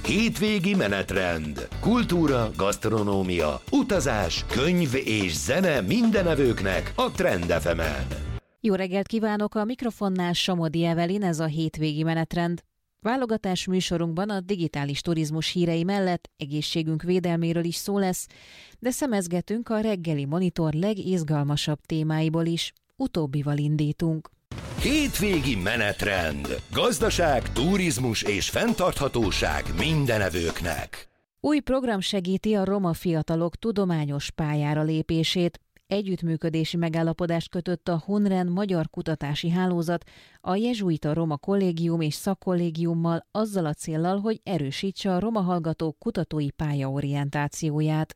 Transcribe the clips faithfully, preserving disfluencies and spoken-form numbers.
Hétvégi menetrend. Kultúra, gasztronómia, utazás, könyv és zene mindenevőknek a Trend ef emen. Jó reggelt kívánok, a mikrofonnál Somodi Evelin, ez a hétvégi menetrend. Válogatás műsorunkban a digitális turizmus hírei mellett egészségünk védelméről is szó lesz, de szemezgetünk a reggeli monitor legizgalmasabb témáiból is. Utóbbival indítunk. Hétvégi menetrend. Gazdaság, turizmus és fenntarthatóság mindenevőknek. Új program segíti a roma fiatalok tudományos pályára lépését. Együttműködési megállapodást kötött a Hunren Magyar Kutatási Hálózat a Jezsuita Roma Kollégium és Szakkollégiummal azzal a céllal, hogy erősítse a roma hallgatók kutatói pályaorientációját.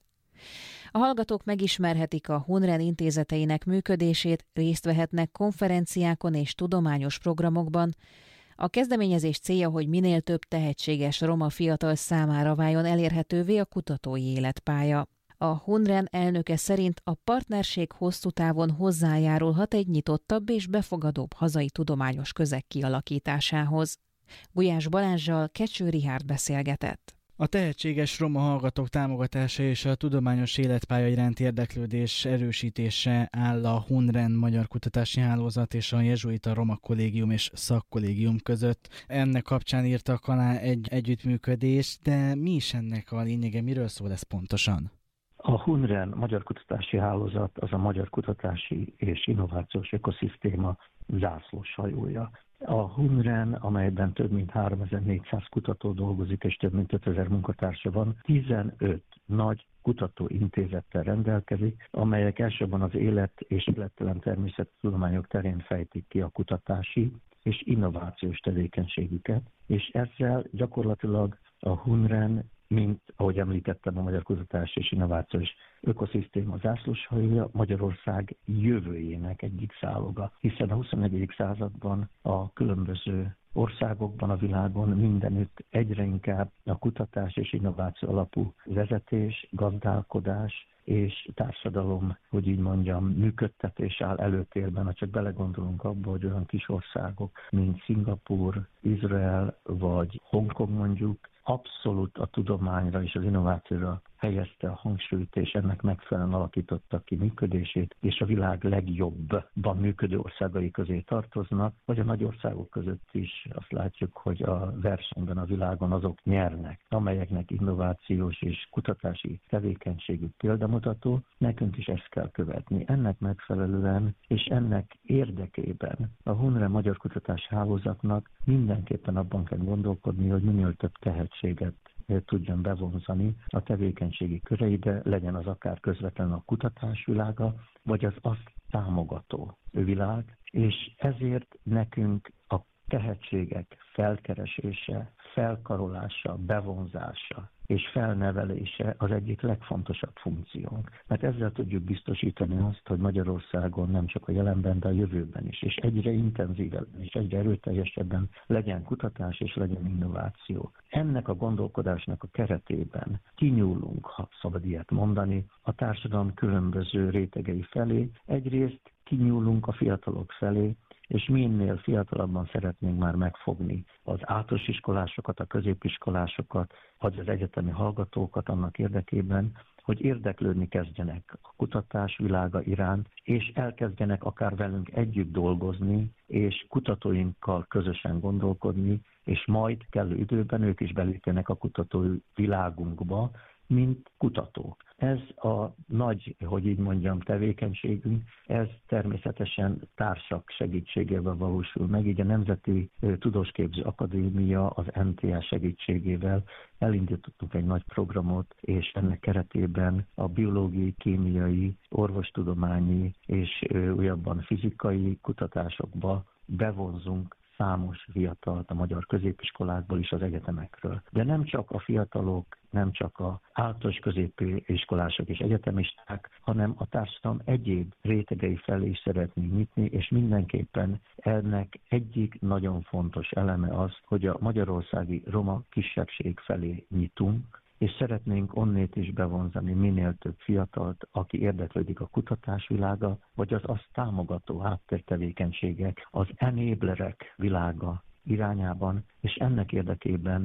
A hallgatók megismerhetik a Hunren intézeteinek működését, részt vehetnek konferenciákon és tudományos programokban. A kezdeményezés célja, hogy minél több tehetséges roma fiatal számára váljon elérhetővé a kutatói életpálya. A Hunren elnöke szerint a partnerség hosszú távon hozzájárulhat egy nyitottabb és befogadóbb hazai tudományos közeg kialakításához. Gulyás Balázssal Kecső Richárd beszélgetett. A tehetséges roma hallgatók támogatása és a tudományos életpálya iránti érdeklődés erősítése áll a Hunren Magyar Kutatási Hálózat és a Jezsuita Roma Kollégium és Szakkollégium között. Ennek kapcsán írtak alá egy együttműködést, de mi is ennek a lényege, miről szól ez pontosan? A Hunren Magyar Kutatási Hálózat az a magyar kutatási és innovációs ökoszisztéma zászlós hajója. A Hunren, amelyben több mint háromezer-négyszáz kutató dolgozik és több mint ötezer munkatársa van, tizenöt nagy kutatóintézettel rendelkezik, amelyek elsősorban az élet és élettelen természettudományok terén fejtik ki a kutatási és innovációs tevékenységüket, és ezzel gyakorlatilag a Hunren, mint ahogy említettem, a Magyar Kutatás és Innovációs Ökoszisztéma zászlóshajója Magyarország jövőjének egyik záloga, hiszen a huszonegyedik században a különböző országokban, a világon mindenütt egyre inkább a kutatás és innováció alapú vezetés, gazdálkodás és társadalom, hogy így mondjam, működtetés áll előtérben. Ha csak belegondolunk abba, hogy olyan kis országok, mint Szingapúr, Izrael vagy Hongkong mondjuk, abszolút a tudományra és az innovációra helyezte a hangsúlyt, és ennek megfelelően alakította ki működését, és a világ legjobban működő országai közé tartoznak, vagy a nagy országok között is azt látjuk, hogy a versenyben a világon azok nyernek, amelyeknek innovációs és kutatási tevékenységük példamutató, nekünk is ezt kell követni. Ennek megfelelően és ennek érdekében a Hunren Magyar Kutatási Hálózatnak mindenképpen abban kell gondolkodni, hogy minél több tehetséget tudjon bevonzani a tevékenységi köreibe, legyen az akár közvetlenül a kutatás világa, vagy az azt támogató világ, és ezért nekünk a tehetségek felkeresése, felkarolása, bevonzása és felnevelése az egyik legfontosabb funkciónk. Mert ezzel tudjuk biztosítani azt, hogy Magyarországon nem csak a jelenben, de a jövőben is, és egyre intenzívebben és egyre erőteljesebben legyen kutatás és legyen innováció. Ennek a gondolkodásnak a keretében kinyúlunk, ha szabad ilyet mondani, a társadalom különböző rétegei felé. Egyrészt kinyúlunk a fiatalok felé, és minél fiatalabban szeretnénk már megfogni az általános iskolásokat, a középiskolásokat, vagy az egyetemi hallgatókat annak érdekében, hogy érdeklődni kezdjenek a kutatás világa iránt, és elkezdjenek akár velünk együtt dolgozni, és kutatóinkkal közösen gondolkodni, és majd kellő időben ők is belépjenek a kutatói világunkba, mint kutatók. Ez a nagy, hogy így mondjam, tevékenységünk, ez természetesen társak segítségével valósul meg, így a Nemzeti Tudósképző Akadémia az en té á segítségével elindítottunk egy nagy programot, és ennek keretében a biológiai, kémiai, orvostudományi és újabban fizikai kutatásokba bevonzunk számos fiatalt a magyar középiskolákból és az egyetemekről. De nem csak a fiatalok, nem csak az általános középiskolások és egyetemisták, hanem a társadalom egyéb rétegei felé is szeretnénk nyitni, és mindenképpen ennek egyik nagyon fontos eleme az, hogy a magyarországi roma kisebbség felé nyitunk, és szeretnénk onnét is bevonzani minél több fiatalt, aki érdeklődik a kutatás világa, vagy az azt támogató háttértevékenységek, az enablerek világa irányában, és ennek érdekében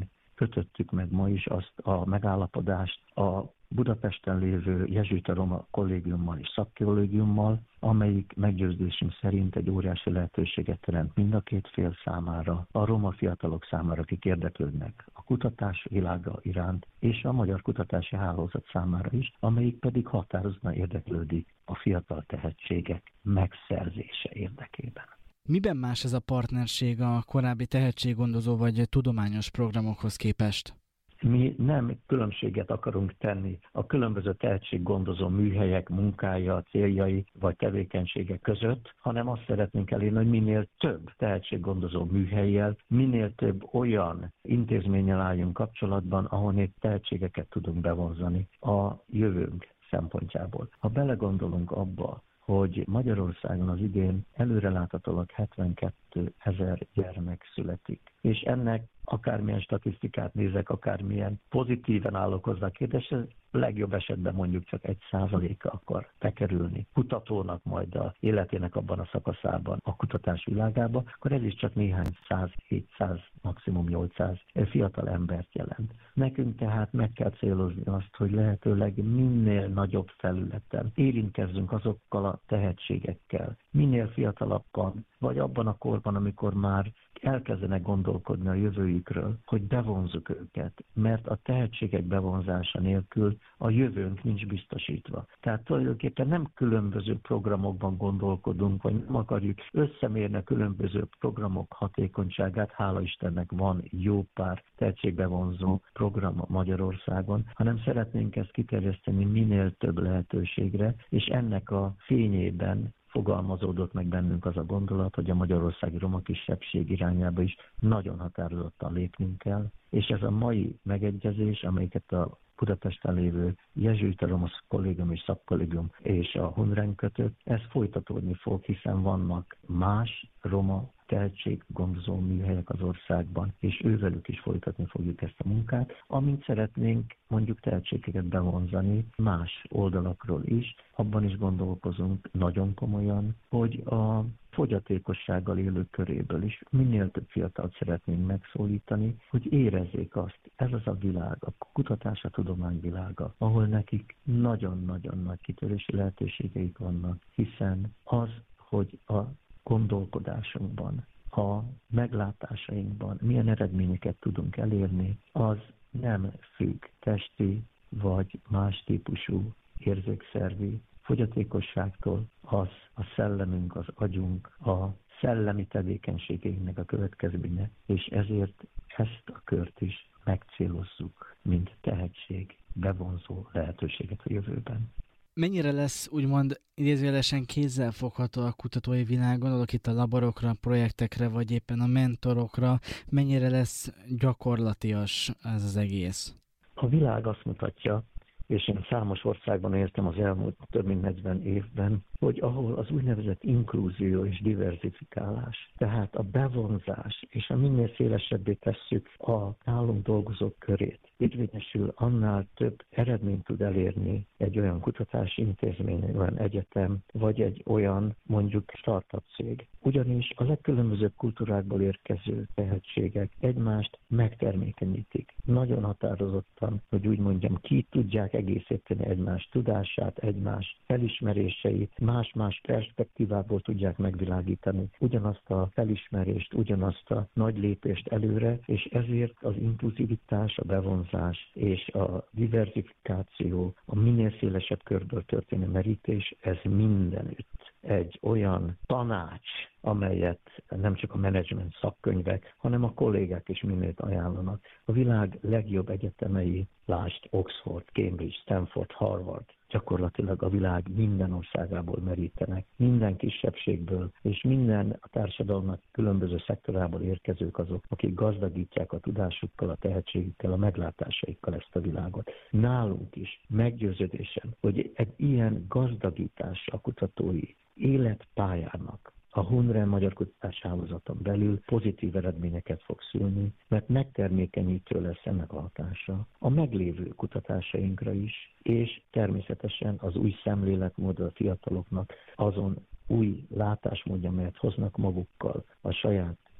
kötöttük meg ma is azt a megállapodást a Budapesten lévő jezsuita roma kollégiummal és szakkollégiummal, amelyik meggyőződésünk szerint egy óriási lehetőséget teremt mind a két fél számára, a roma fiatalok számára, akik érdeklődnek a kutatás világa iránt, és a Magyar Kutatási Hálózat számára is, amelyik pedig határozottan érdeklődik a fiatal tehetségek megszerzése érdekében. Miben más ez a partnerség a korábbi tehetséggondozó vagy tudományos programokhoz képest? Mi nem különbséget akarunk tenni a különböző tehetséggondozó műhelyek munkája, céljai vagy tevékenységek között, hanem azt szeretnénk elérni, hogy minél több tehetséggondozó műhellyel, minél több olyan intézménnyel álljunk kapcsolatban, ahol tehetségeket tudunk bevonzani a jövőnk szempontjából. Ha belegondolunk abba, hogy Magyarországon az idén előreláthatólag hetvenkettő ezer gyermek születik, és ennek akármilyen statisztikát nézek, akármilyen pozitíven állok hozzá a kérdéshez, legjobb esetben mondjuk csak egy százaléka akar bekerülni kutatónak majd a életének abban a szakaszában, a kutatás világába, akkor ez is csak néhány száz, hétszáz, maximum nyolcszáz fiatal embert jelent. Nekünk tehát meg kell célozni azt, hogy lehetőleg minél nagyobb felületen érintkezzünk azokkal a tehetségekkel, minél fiatalabban, vagy abban a korban, amikor már elkezdenek gondolkodni a jövőjükről, hogy bevonzuk őket, mert a tehetségek bevonzása nélkül a jövőnk nincs biztosítva. Tehát tulajdonképpen nem különböző programokban gondolkodunk, vagy nem akarjuk összemérni a különböző programok hatékonyságát, hála Istennek van jó pár tehetségbevonzó program Magyarországon, hanem szeretnénk ezt kiterjeszteni minél több lehetőségre, és ennek a fényében fogalmazódott meg bennünk az a gondolat, hogy a magyarországi roma kisebbség irányába is nagyon határozottan lépnünk kell, és ez a mai megegyezés, amelyiket a Budapesten lévő jezsuita roma kollégium és szakkollégium és a Hunren kötött, ez folytatódni fog, hiszen vannak más roma tehetséggondozó műhelyek az országban, és ővelük is folytatni fogjuk ezt a munkát, amint szeretnénk mondjuk tehetségeket bevonzani más oldalakról is, abban is gondolkozunk nagyon komolyan, hogy a fogyatékossággal élők köréből is minél több fiatalt szeretnénk megszólítani, hogy érezzék azt, ez az a világ, a kutatás, a tudomány világa, ahol nekik nagyon-nagyon nagy kitörési lehetőségeik vannak, hiszen az, hogy a gondolkodásunkban, a meglátásainkban milyen eredményeket tudunk elérni, az nem függ testi vagy más típusú érzékszervi fogyatékosságtól, az a szellemünk, az agyunk, a szellemi tevékenységeinknek a következménye, és ezért ezt a kört is megcélozzuk, mint tehetség bevonzó lehetőséget a jövőben. Mennyire lesz úgymond idézőjelesen kézzelfogható a kutatói világon, gondolok itt a laborokra, projektekre, vagy éppen a mentorokra, mennyire lesz gyakorlatias ez az egész? A világ azt mutatja, és én számos országban éltem az elmúlt több mint negyven évben, hogy ahol az úgynevezett inklúzió és diverzifikálás, tehát a bevonzás és a minél szélesebbé tesszük a nálunk dolgozók körét, érvényesül, annál több eredményt tud elérni egy olyan kutatási intézmény, egy olyan egyetem, vagy egy olyan mondjuk startup cég. Ugyanis a legkülönbözőbb kultúrákból érkező tehetségek egymást megtermékenyítik. Nagyon határozottan, hogy úgy mondjam, ki tudják egészíteni egymás tudását, egymás felismeréseit, más-más perspektívából tudják megvilágítani ugyanazt a felismerést, ugyanazt a nagy lépést előre, és ezért az inkluzivitás, a bevonzás és a diversifikáció, a minél szélesebb körből történő merítés, ez mindenütt egy olyan tanács, amelyet nem csak a menedzsment szakkönyvek, hanem a kollégák is mindent ajánlanak. A világ legjobb egyetemei, lásd Oxford, Cambridge, Stanford, Harvard, gyakorlatilag a világ minden országából merítenek, minden kisebbségből, és minden a társadalomnak különböző szektorából érkezők azok, akik gazdagítják a tudásukkal, a tehetségükkel, a meglátásaikkal ezt a világot. Nálunk is meggyőződésem, hogy egy ilyen gazdagítás a kutatói életpályának a Hunren Magyar Kutatási Hálózaton belül pozitív eredményeket fog szülni, mert megtermékenyítő lesz ennek a hatása a meglévő kutatásainkra is, és természetesen az új szemléletmód a fiataloknak azon új látásmódja, amelyet hoznak magukkal a saját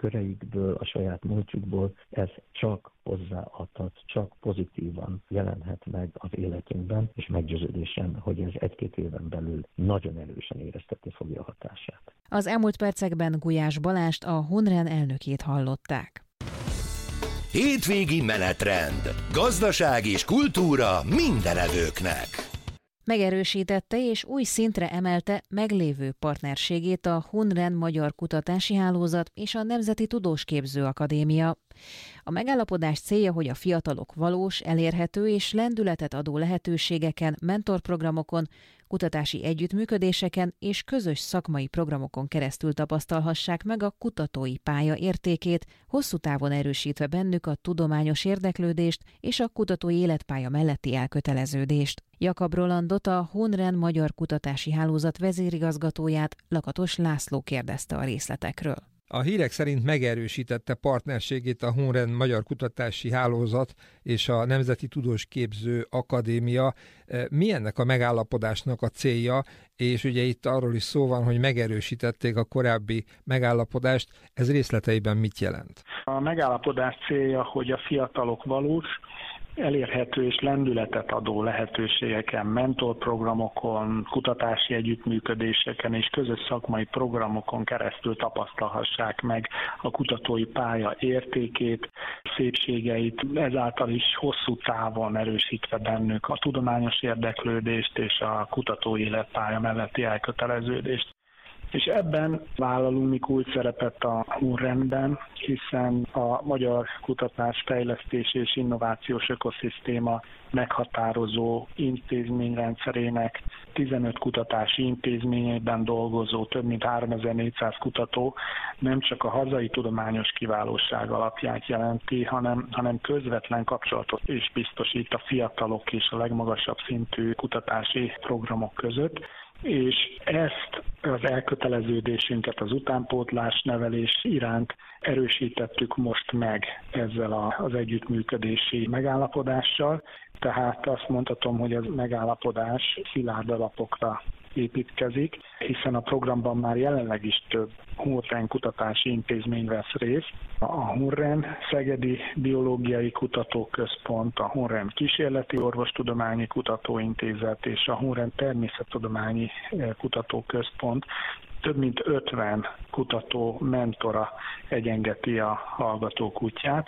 köreikből, a saját múltjukból, ez csak hozzáadhat, csak pozitívan jelenhet meg az életünkben, és meggyőződésem, hogy ez egy-két éven belül nagyon erősen éreztetni fogja a hatását. Az elmúlt percekben Gulyás Balást, a Hunren elnökét hallották. Hétvégi menetrend. Gazdaság és kultúra mindenevőknek. Megerősítette és új szintre emelte meglévő partnerségét a Hunren Magyar Kutatási Hálózat és a Nemzeti Tudósképző Akadémia. A megállapodás célja, hogy a fiatalok valós, elérhető és lendületet adó lehetőségeken, mentorprogramokon, kutatási együttműködéseken és közös szakmai programokon keresztül tapasztalhassák meg a kutatói pálya értékét, hosszú távon erősítve bennük a tudományos érdeklődést és a kutatói életpálya melletti elköteleződést. Jakab Rolandot, a Hunren Magyar Kutatási Hálózat vezérigazgatóját, Lakatos László kérdezte a részletekről. A hírek szerint megerősítette partnerségét a Hunren Magyar Kutatási Hálózat és a Nemzeti Tudósképző Akadémia. Mi ennek a megállapodásnak a célja? És ugye itt arról is szó van, hogy megerősítették a korábbi megállapodást. Ez részleteiben mit jelent? A megállapodás célja, hogy a fiatalok valós, elérhető és lendületet adó lehetőségeken, mentorprogramokon, kutatási együttműködéseken és közös szakmai programokon keresztül tapasztalhassák meg a kutatói pálya értékét, szépségeit, ezáltal is hosszú távon erősítve bennük a tudományos érdeklődést és a kutatói életpálya melletti elköteleződést. És ebben vállalunk mi kulcs szerepet a Hunrenben, hiszen a magyar kutatás, fejlesztés és innovációs ökoszisztéma meghatározó intézményrendszerének tizenöt kutatási intézményében dolgozó több mint háromezer-négyszáz kutató nem csak a hazai tudományos kiválóság alapját jelenti, hanem, hanem közvetlen kapcsolatot is biztosít a fiatalok és a legmagasabb szintű kutatási programok között. És ezt az elköteleződésünket az utánpótlás nevelés iránt erősítettük most meg ezzel az együttműködési megállapodással. Tehát azt mondhatom, hogy ez megállapodás szilárd alapokra építkezik, hiszen a programban már jelenleg is több Hunren kutatási intézmény vesz részt. A Hunren Szegedi Biológiai Kutatóközpont, a Hunren Kísérleti Orvostudományi Kutatóintézet és a Hunren Természettudományi Kutatóközpont több mint ötven kutató mentora egyengeti a hallgatók útját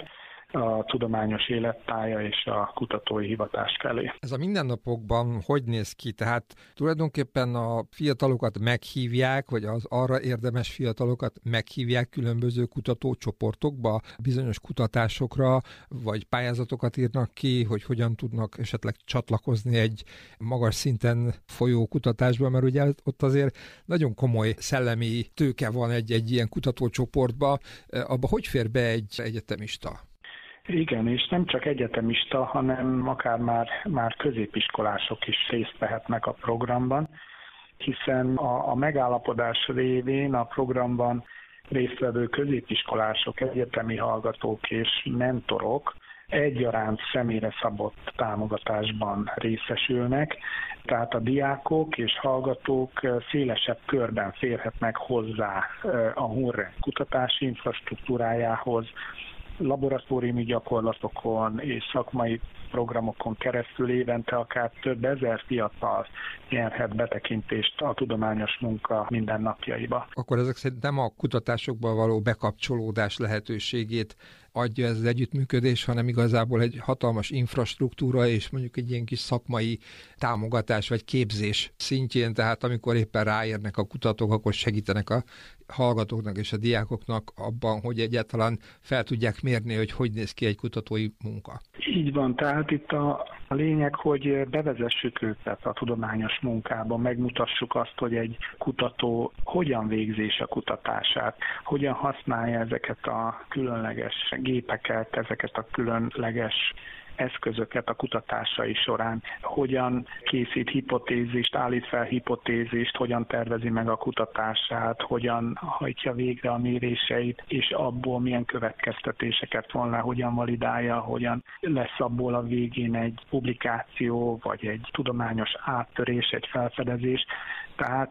a tudományos életpálya és a kutatói hivatás felé. Ez a mindennapokban hogy néz ki? Tehát tulajdonképpen a fiatalokat meghívják, vagy az arra érdemes fiatalokat meghívják különböző kutatócsoportokba, bizonyos kutatásokra, vagy pályázatokat írnak ki, hogy hogyan tudnak esetleg csatlakozni egy magas szinten folyó kutatásba, mert ugye ott azért nagyon komoly szellemi tőke van egy, egy ilyen kutatócsoportba. Abba hogy fér be egy egyetemista? Igen, és nem csak egyetemista, hanem akár már, már középiskolások is részt vehetnek a programban, hiszen a, a megállapodás révén a programban résztvevő középiskolások, egyetemi hallgatók és mentorok egyaránt személyre szabott támogatásban részesülnek, tehát a diákok és hallgatók szélesebb körben férhetnek hozzá a Hunren kutatási infrastruktúrájához, laboratóriumi gyakorlatokon és szakmai programokon keresztül évente akár több ezer fiatal nyerhet betekintést a tudományos munka mindennapjaiba. Akkor ezek szerint nem a kutatásokban való bekapcsolódás lehetőségét adja ez az együttműködés, hanem igazából egy hatalmas infrastruktúra és mondjuk egy ilyen kis szakmai támogatás vagy képzés szintjén, tehát amikor éppen ráérnek a kutatók, akkor segítenek a hallgatóknak és a diákoknak abban, hogy egyáltalán fel tudják mérni, hogy hogy néz ki egy kutatói munka. Így van, tehát itt a, a lényeg, hogy bevezessük őket a tudományos munkába, megmutassuk azt, hogy egy kutató hogyan végzi a kutatását, hogyan használja ezeket a különleges gépeket, ezeket a különleges eszközöket a kutatásai során, hogyan készít hipotézist, állít fel hipotézist, hogyan tervezi meg a kutatását, hogyan hajtja végre a méréseit, és abból milyen következtetéseket von le, hogyan validálja, hogyan lesz abból a végén egy publikáció, vagy egy tudományos áttörés, egy felfedezés. Tehát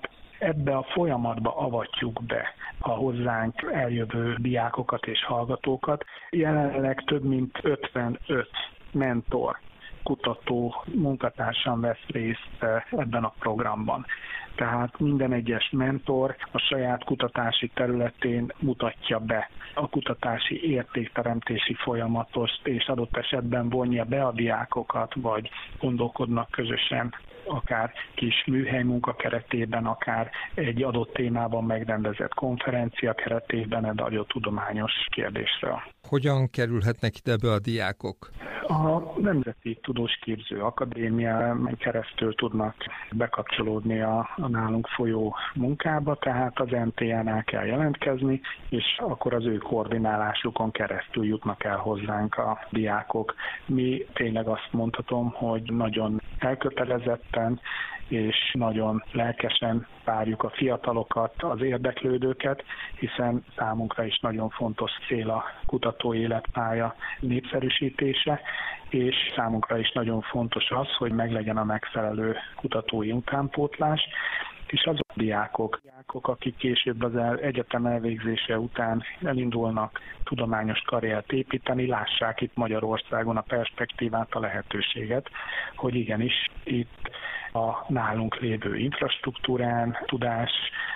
ebbe a folyamatba avatjuk be a hozzánk eljövő diákokat és hallgatókat. Jelenleg több mint ötvenöt mentor, kutató munkatársam vesz részt ebben a programban. Tehát minden egyes mentor a saját kutatási területén mutatja be a kutatási értékteremtési folyamatot, és adott esetben vonja be a diákokat, vagy gondolkodnak közösen, akár kis műhelymunka keretében, akár egy adott témában megrendezett konferencia keretében egy adott tudományos kérdésre. Hogyan kerülhetnek ide be a diákok? A Nemzeti Tudósképző Akadémián keresztül tudnak bekapcsolódni a, a nálunk folyó munkába, tehát az en té á-nál kell jelentkezni, és akkor az ő koordinálásukon keresztül jutnak el hozzánk a diákok. Mi tényleg azt mondhatom, hogy nagyon elkötelezetten és nagyon lelkesen várjuk a fiatalokat, az érdeklődőket, hiszen számunkra is nagyon fontos cél a kutató életpálya népszerűsítése, és számunkra is nagyon fontos az, hogy meglegyen a megfelelő kutatói utánpótlás, és azok a diákok, diákok, akik később az egyetem elvégzése után elindulnak tudományos karriert építeni, lássák itt Magyarországon a perspektívát, a lehetőséget, hogy igenis itt a nálunk lévő infrastruktúrán, tudás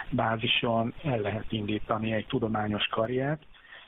bázison el lehet indítani egy tudományos karriert,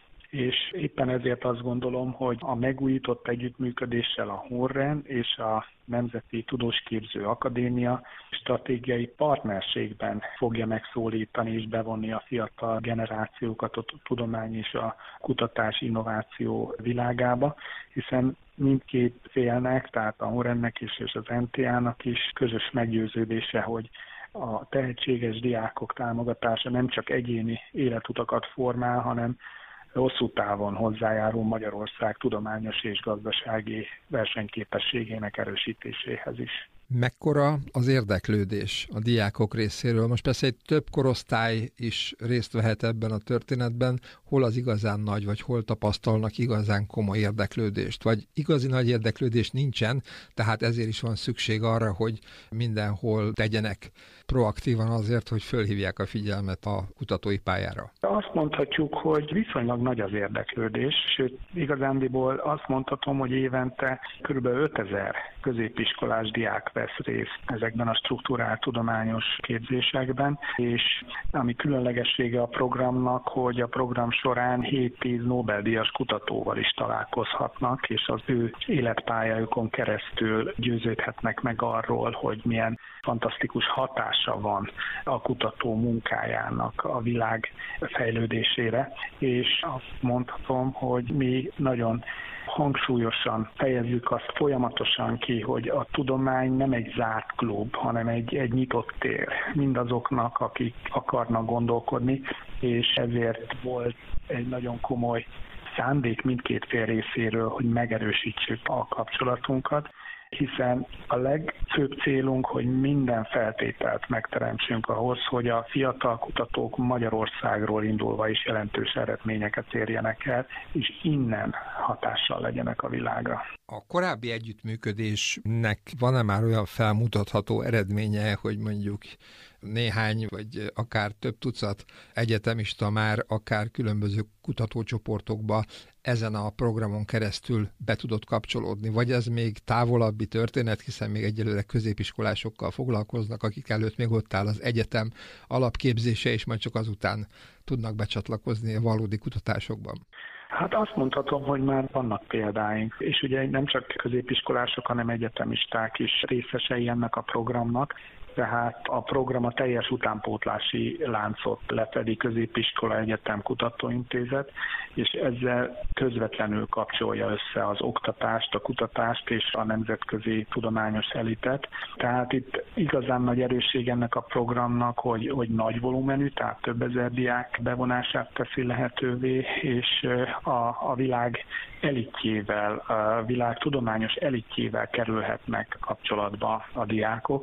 és éppen ezért azt gondolom, hogy a megújított együttműködéssel a HUNREN és a Nemzeti Tudósképző Akadémia stratégiai partnerségben fogja megszólítani és bevonni a fiatal generációkat a tudomány és a kutatás innováció világába, hiszen mindkét félnek, tehát a HUNREN-nek is és az en té á-nak is közös meggyőződése, hogy a tehetséges diákok támogatása nem csak egyéni életutakat formál, hanem hosszú távon hozzájárul Magyarország tudományos és gazdasági versenyképességének erősítéséhez is. Mekkora az érdeklődés a diákok részéről? Most persze egy több korosztály is részt vehet ebben a történetben, hol az igazán nagy, vagy hol tapasztalnak igazán komoly érdeklődést, vagy igazi nagy érdeklődés nincsen, tehát ezért is van szükség arra, hogy mindenhol tegyenek proaktívan azért, hogy fölhívják a figyelmet a kutatói pályára. Azt mondhatjuk, hogy viszonylag nagy az érdeklődés, sőt, igazándiból azt mondhatom, hogy évente kb. ötezer középiskolás diák vesz részt ezekben a strukturált tudományos képzésekben, és ami különlegessége a programnak, hogy a program során hét-tíz Nobel-díjas kutatóval is találkozhatnak, és az ő életpályájukon keresztül győződhetnek meg arról, hogy milyen fantasztikus hatása van a kutató munkájának a világ fejlődésére, és azt mondhatom, hogy mi nagyon hangsúlyosan fejezzük azt folyamatosan ki, hogy a tudomány nem egy zárt klub, hanem egy, egy nyitott tér mindazoknak, akik akarnak gondolkodni, és ezért volt egy nagyon komoly szándék mindkét fél részéről, hogy megerősítsük a kapcsolatunkat, hiszen a legfőbb célunk, hogy minden feltételt megteremtsünk ahhoz, hogy a fiatal kutatók Magyarországról indulva is jelentős eredményeket érjenek el, és innen hatással legyenek a világra. A korábbi együttműködésnek van-e már olyan felmutatható eredménye, hogy mondjuk néhány, vagy akár több tucat egyetemista már akár különböző kutatócsoportokba ezen a programon keresztül be tudott kapcsolódni, vagy ez még távolabbi történet, hiszen még egyelőre középiskolásokkal foglalkoznak, akik előtt még ott áll az egyetem alapképzése, és majd csak azután tudnak becsatlakozni a valódi kutatásokban. Hát azt mondhatom, hogy már vannak példáink, és ugye nem csak középiskolások, hanem egyetemisták is részesei ennek a programnak, tehát a program a teljes utánpótlási láncot lefedi, középiskola, egyetem, kutatóintézet, és ezzel közvetlenül kapcsolja össze az oktatást, a kutatást és a nemzetközi tudományos elitet. Tehát itt igazán nagy erősség ennek a programnak, hogy, hogy nagy volumenű, tehát több ezer diák bevonását teszi lehetővé, és a, a világ elitjével, a világ tudományos elitjével kerülhetnek kapcsolatba a diákok,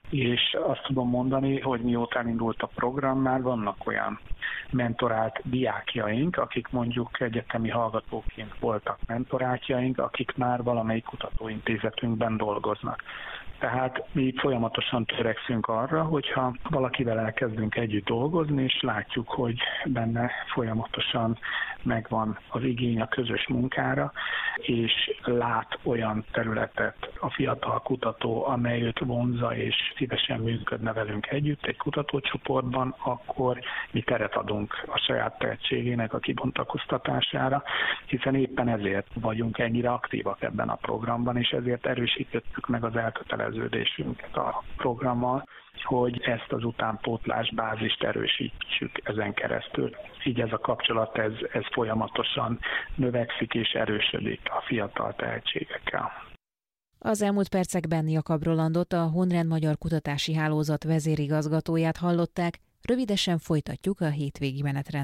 és azt tudom mondani, hogy miután indult a program, már vannak olyan mentorált diákjaink, akik mondjuk egyetemi hallgatóként voltak mentorátjaink, akik már valamelyik kutatóintézetünkben dolgoznak. Tehát mi folyamatosan törekszünk arra, hogyha valakivel elkezdünk együtt dolgozni, és látjuk, hogy benne folyamatosan megvan az igény a közös munkára, és lát olyan területet a fiatal kutató, amely őt vonzza, és szívesen működne velünk együtt egy kutatócsoportban, akkor mi teret adunk a saját tehetségének a kibontakoztatására, hiszen éppen ezért vagyunk ennyire aktívak ebben a programban, és ezért erősítettük meg az elköteleződésünket a programmal, hogy ezt az utánpótlás bázist erősítsük ezen keresztül. Így ez a kapcsolat, ez, ez folyamatosan növekszik és erősödik a fiatal tehetségekkel. Az elmúlt percekben Jakab Rolandot, a Hunren Magyar Kutatási Hálózat vezérigazgatóját hallották, rövidesen folytatjuk a hétvégi menetrendet.